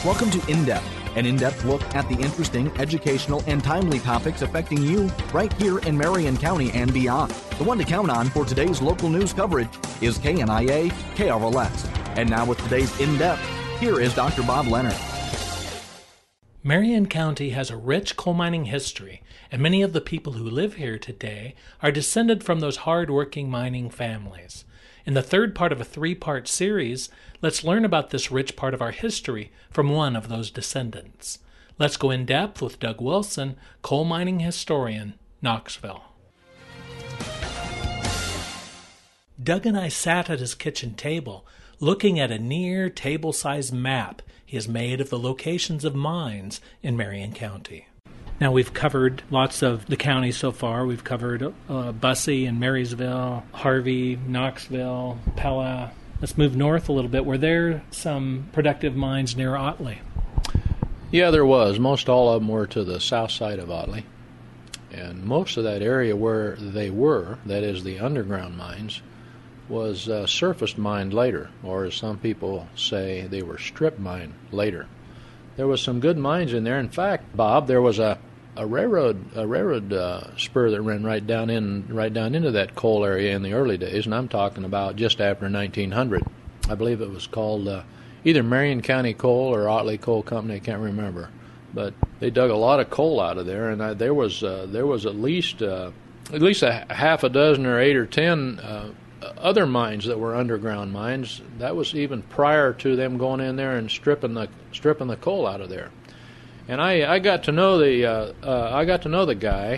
Welcome to In-Depth, an in-depth look at the interesting, educational, and timely topics affecting you right here in Marion County and beyond. The one to count on for today's local news coverage is KNIA KRLS. And now with today's In-Depth, here is Dr. Bob Leonard. Marion County has a rich coal mining history, and many of the people who live here today are descended from those hard-working mining families. In the third part of a three-part series, let's learn about this rich part of our history from one of those descendants. Let's go in depth with Doug Wilson, coal mining historian, Knoxville. Doug and I sat at his kitchen table, looking at a near table-sized map he has made of the locations of mines in Marion County. Now, we've covered lots of the counties so far. We've covered Bussey and Marysville, Harvey, Knoxville, Pella. Let's move north a little bit. Were there some productive mines near Ottley? Yeah, there was. Most all of them were to the south side of Ottley. And most of that area where they were, that is the underground mines, was surface mined later, or as some people say, they were strip mined later. There was some good mines in there. In fact, Bob, there was a railroad spur that ran right down into that coal area in the early days, and I'm talking about just after 1900. I believe it was called either Marion County Coal or Ottley Coal Company. I can't remember, but they dug a lot of coal out of there, and there was at least a half a dozen or 8 or 10 other mines that were underground mines. That was even prior to them going in there and stripping the coal out of there. And I got to know the guy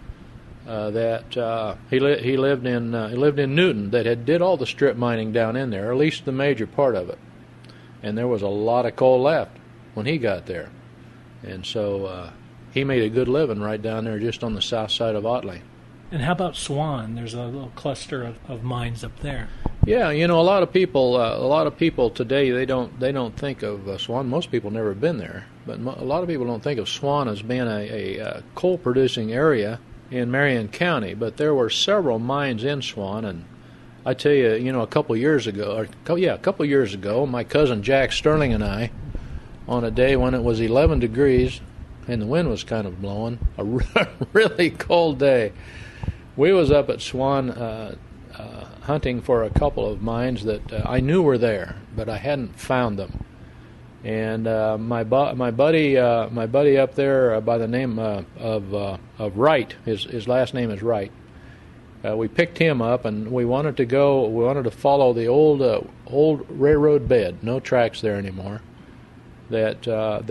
that he lived in Newton that did all the strip mining down in there, or at least the major part of it. And there was a lot of coal left when he got there, and so he made a good living right down there just on the south side of Ottley. And how about Swan? There's a little cluster of mines up there. Yeah, a lot of people today they don't think of Swan. Most people never been there, but a lot of people don't think of Swan as being a coal producing area in Marion County. But there were several mines in Swan, and I tell you, a couple years ago, my cousin Jack Sterling and I, on a day when it was 11 degrees and the wind was kind of blowing, a really cold day, we was up at Swan hunting for a couple of mines that I knew were there, but I hadn't found them. And my buddy up there by the name of Wright, his last name is Wright. We picked him up, and we wanted to follow the old railroad bed. No tracks there anymore. That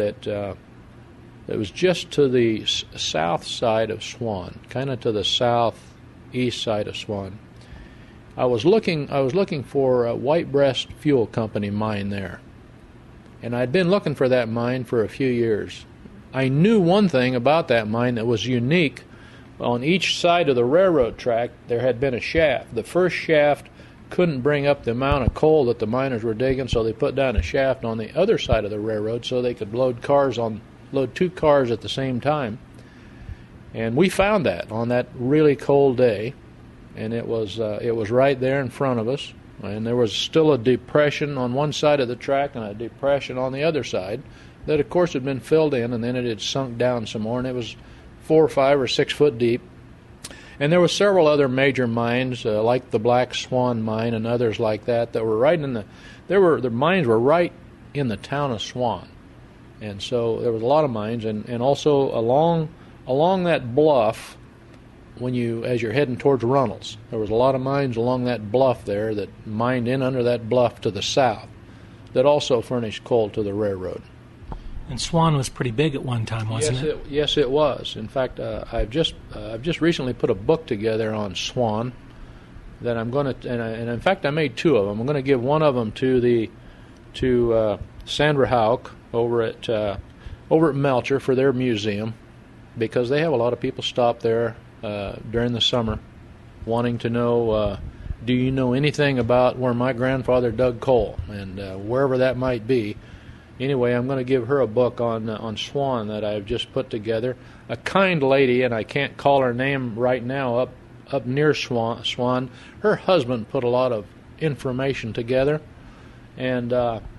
was just to the south side of Swan, kind of to the southeast side of Swan. I was looking for a White Breast Fuel Company mine there, and I'd been looking for that mine for a few years. I knew one thing about that mine that was unique. On each side of the railroad track, there had been a shaft. The first shaft couldn't bring up the amount of coal that the miners were digging, so they put down a shaft on the other side of the railroad so they could load 2 cars at the same time. And we found that on that really cold day, and it was right there in front of us. And there was still a depression on one side of the track and a depression on the other side that, of course, had been filled in, and then it had sunk down some more, and it was 4 or 5 or 6 foot deep. And there were several other major mines, like the Black Swan mine and others like that were right in the mines were right in the town of Swan. And so there was a lot of mines, and also along that bluff, as you're heading towards Runnels, there was a lot of mines along that bluff there that mined in under that bluff to the south that also furnished coal to the railroad. And Swan was pretty big at one time, wasn't it? Yes, it was. In fact, I've just recently put a book together on Swan that I'm going to, and in fact I made 2 of them. I'm going to give one of them to Sandra Hauk over at Melcher for their museum, because they have a lot of people stop there during the summer wanting to know, do you know anything about where my grandfather dug coal, and wherever that might be. Anyway, I'm going to give her a book on Swan that I've just put together. A kind lady, and I can't call her name right now, up near Swan. Her husband put a lot of information together, and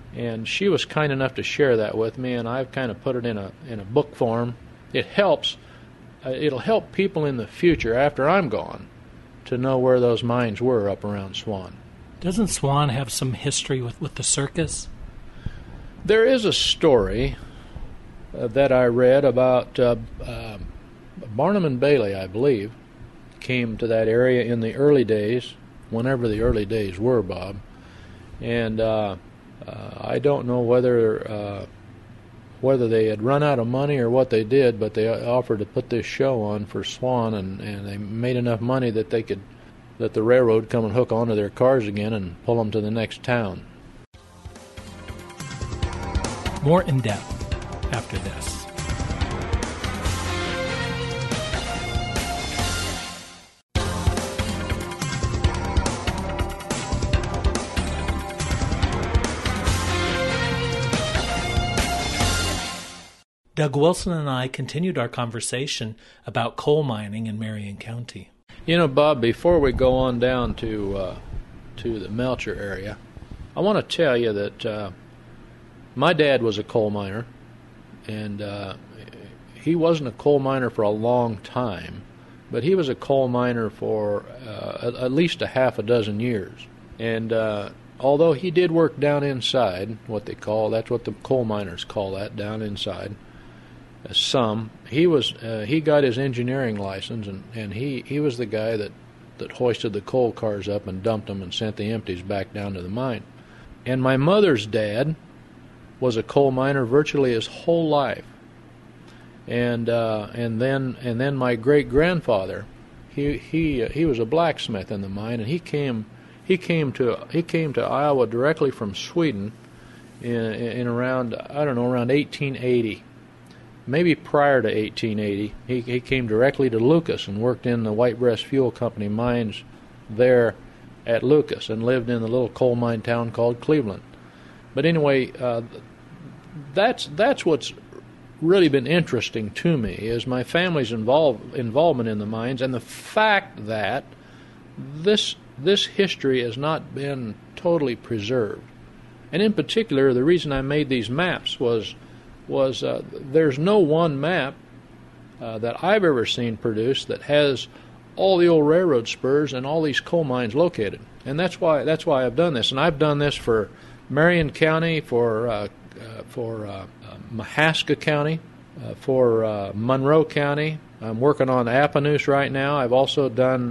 And she was kind enough to share that with me, and I've kind of put it in a book form. It helps. It'll help people in the future after I'm gone to know where those mines were up around Swan. Doesn't Swan have some history with the circus? There is a story that I read about Barnum and Bailey, I believe, came to that area in the early days, whenever the early days were, Bob. And I don't know whether they had run out of money or what they did, but they offered to put this show on for Swan, and they made enough money that they could let the railroad come and hook onto their cars again and pull them to the next town. More in depth after this. Doug Wilson and I continued our conversation about coal mining in Marion County. You know, Bob, before we go on down to the Melcher area, I want to tell you that my dad was a coal miner, and he wasn't a coal miner for a long time, but he was a coal miner for at least a half a dozen years. And although he did work down inside, that's what the coal miners call that, down inside, he got his engineering license, and he was the guy that hoisted the coal cars up and dumped them and sent the empties back down to the mine. And my mother's dad was a coal miner virtually his whole life. And then my great grandfather, he was a blacksmith in the mine, and he came to Iowa directly from Sweden in around 1880. Maybe prior to 1880, he came directly to Lucas and worked in the White Breast Fuel Company mines there at Lucas and lived in the little coal mine town called Cleveland. But anyway, that's what's really been interesting to me, is my family's involvement in the mines, and the fact that this history has not been totally preserved. And in particular, the reason I made these maps was there's no one map that I've ever seen produced that has all the old railroad spurs and all these coal mines located. And that's why I've done this. And I've done this for Marion County, for Mahaska County, for Monroe County. I'm working on Appanoose right now. I have done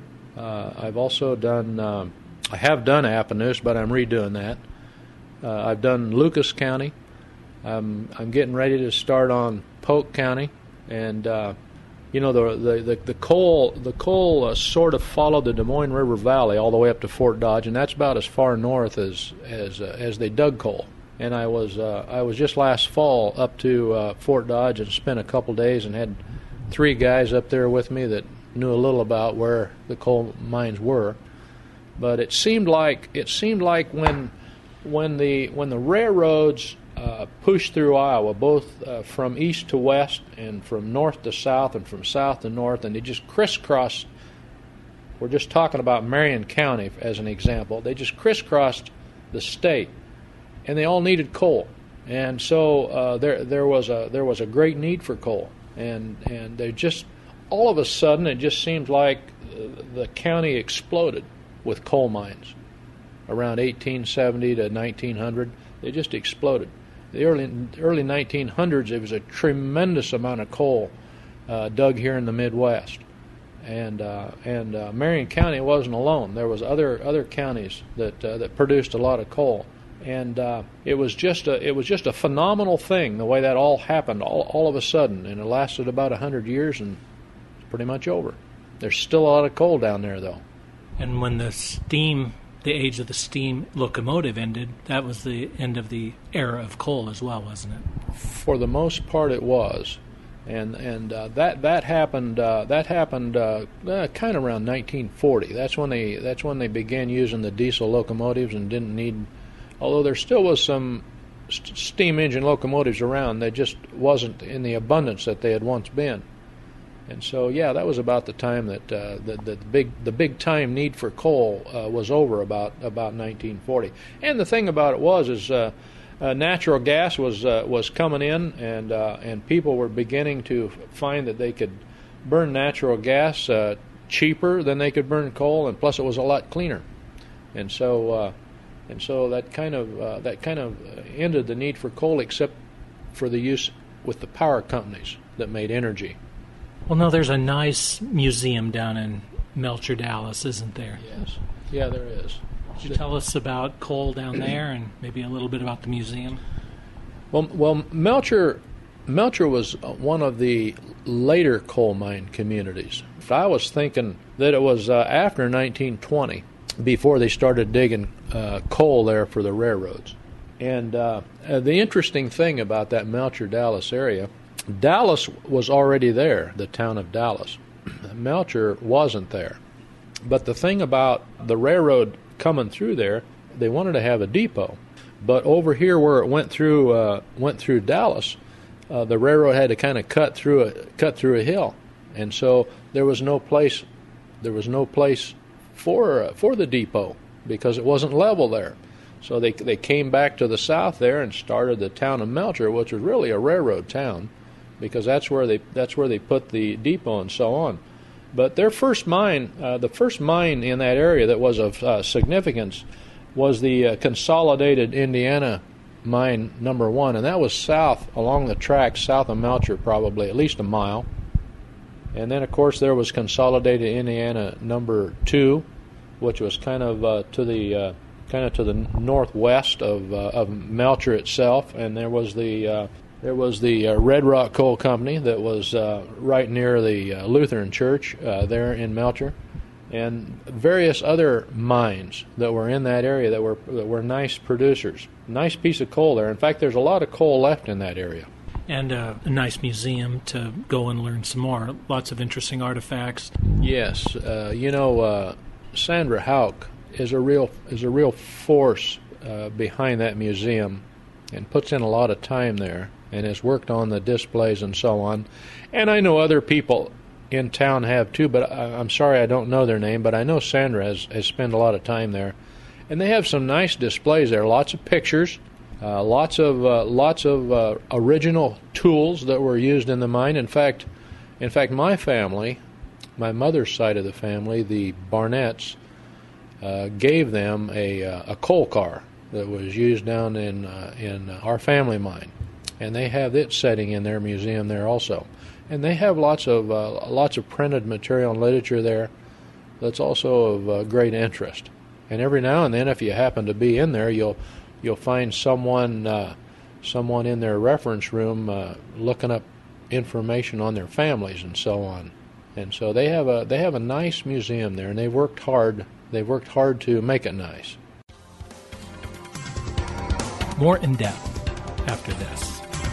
Appanoose, but I'm redoing that. I've done Lucas County. I'm getting ready to start on Polk County, and the coal sort of followed the Des Moines River Valley all the way up to Fort Dodge, and that's about as far north as they dug coal. And I was just last fall up to Fort Dodge and spent a couple days and had 3 guys up there with me that knew a little about where the coal mines were. But it seemed like when the railroads pushed through Iowa, both from east to west and from north to south and from south to north, and they just crisscrossed. We're just talking about Marion County as an example. They just crisscrossed the state, and they all needed coal, and so there was a great need for coal, and they just all of a sudden it just seemed like the county exploded with coal mines around 1870 to 1900. They just exploded. The early 1900s, there was a tremendous amount of coal dug here in the Midwest, and Marion County wasn't alone. There was other counties that produced a lot of coal, and it was just a phenomenal thing the way that all happened all of a sudden, and it lasted about 100 years, and it's pretty much over. There's still a lot of coal down there, though. And when the age of the steam locomotive ended, that was the end of the era of coal as well, wasn't it? For the most part, it was, and that happened kind of around 1940. That's when they began using the diesel locomotives and didn't need. Although there still was some steam engine locomotives around, they just wasn't in the abundance that they had once been. And so, yeah, that was about the time that the big time need for coal was over, about 1940. And the thing about it is natural gas was coming in, and people were beginning to find that they could burn natural gas cheaper than they could burn coal, and plus it was a lot cleaner. And so that kind of ended the need for coal, except for the use with the power companies that made energy. Well, no, there's a nice museum down in Melcher, Dallas, isn't there? Yes. Yeah, there is. Could you tell us about coal down there and maybe a little bit about the museum? Well, Melcher was one of the later coal mine communities. I was thinking that it was after 1920 before they started digging coal there for the railroads. And the interesting thing about that Melcher, Dallas area, Dallas was already there, the town of Dallas. Melcher wasn't there. But the thing about the railroad coming through there, they wanted to have a depot. But over here where it went through Dallas, the railroad had to kind of cut through a hill, and so there was no place for the depot because it wasn't level there. So they came back to the south there and started the town of Melcher, which was really a railroad town, because that's where they put the depot and so on. But their first mine, the first mine in that area that was of significance, was the Consolidated Indiana Mine number 1, and that was south along the track south of Melcher, probably at least a mile. And then, of course, there was Consolidated Indiana number 2, which was kind of to the northwest of Melcher itself, and there was the Red Rock Coal Company that was right near the Lutheran Church there in Melcher, and various other mines that were in that area that were nice producers. Nice piece of coal there. In fact, there's a lot of coal left in that area. And a nice museum to go and learn some more. Lots of interesting artifacts. Yes, Sandra Hauk is a real force behind that museum, and puts in a lot of time there, and has worked on the displays and so on. And I know other people in town have too, but I'm sorry I don't know their name, but I know Sandra has spent a lot of time there. And they have some nice displays there, lots of pictures, lots of original tools that were used in the mine. In fact, my family, my mother's side of the family, the Barnetts, gave them a coal car that was used down in our family mine, and they have it setting in their museum there also. And they have lots of printed material and literature there that's also of great interest. And every now and then, if you happen to be in there, you'll find someone in their reference room looking up information on their families and so on. And so they have a nice museum there, and they've worked hard. They've worked hard to make it nice. More in depth after this.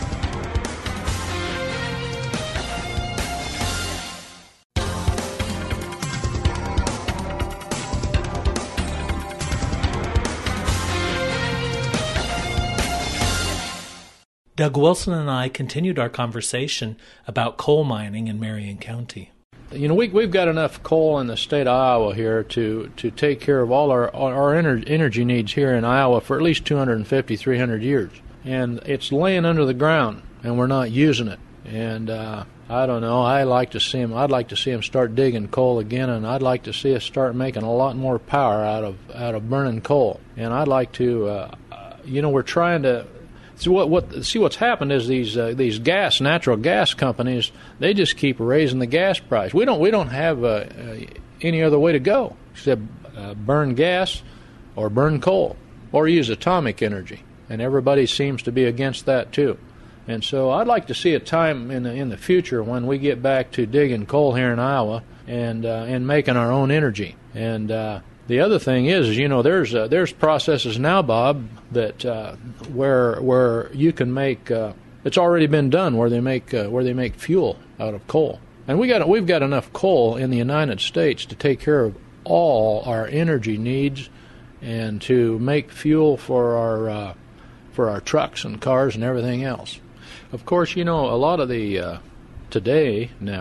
Doug Wilson and I continued our conversation about coal mining in Marion County. We've got enough coal in the state of Iowa here to take care of all our energy needs here in Iowa for at least 250, 300 years. And it's laying under the ground, and we're not using it. And I don't know. I'd like to see them start digging coal again, and I'd like to see us start making a lot more power out of burning coal. And I'd like to, we're trying to. See what's happened is these natural gas companies, they just keep raising the gas price. We don't have any other way to go except burn gas or burn coal or use atomic energy, and everybody seems to be against that too. And so I'd like to see a time in the future when we get back to digging coal here in Iowa and making our own energy. And the other thing is there's processes now, Bob, that where you can make it's already been done where they make fuel out of coal, and we've got enough coal in the United States to take care of all our energy needs and to make fuel for our trucks and cars and everything else. Of course, a lot of the today now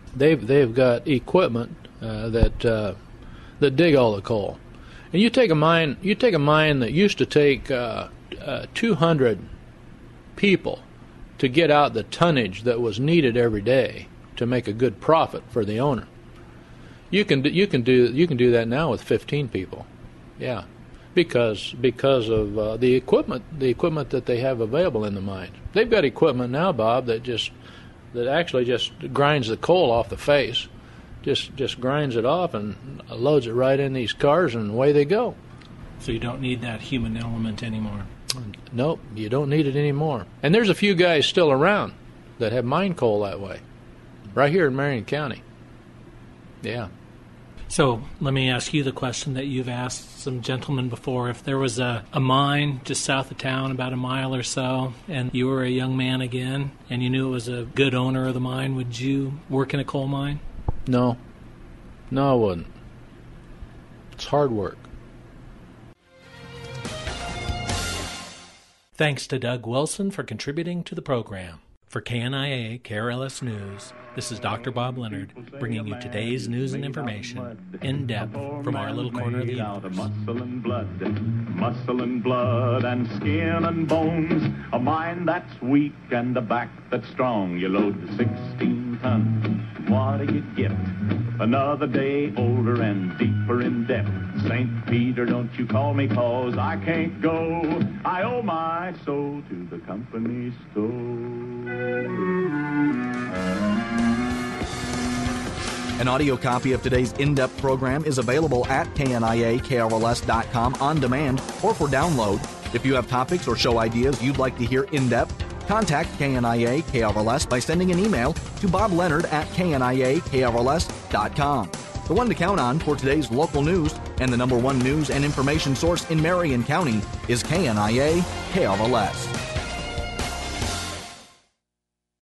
they've got equipment that dig all the coal. And you take a mine that used to take 200 people to get out the tonnage that was needed every day to make a good profit for the owner. You can do that now with 15 people, yeah, because of the equipment that they have available in the mine. They've got equipment now, Bob, that actually just grinds the coal off the face, just grinds it off and loads it right in these cars, and away they go. So you don't need that human element anymore. Nope, you don't need it anymore. And there's a few guys still around that have mined coal that way, right here in Marion County. Yeah. So let me ask you the question that you've asked some gentlemen before. If there was a mine just south of town, about a mile or so, and you were a young man again, and you knew it was a good owner of the mine, would you work in a coal mine? No, I wouldn't. It's hard work. Thanks to Doug Wilson for contributing to the program. For KNIA KRLS News, this is Dr. Bob Leonard bringing you today's news and information in depth from our little corner of the universe. Muscle and blood and skin and bones, a mind that's weak and a back that's strong. You load the 16 tons. What do you get? Another day older and deeper in debt. St. Peter, don't you call me, 'cause I can't go. I owe my soul to the company store. An audio copy of today's in-depth program is available at KNIA-KRLS.com on demand or for download. If you have topics or show ideas you'd like to hear in-depth, contact KNIA-KRLS by sending an email to bobleonard@KNIA-KRLS.com. The one to count on for today's local news and the #1 news and information source in Marion County is KNIA-KRLS.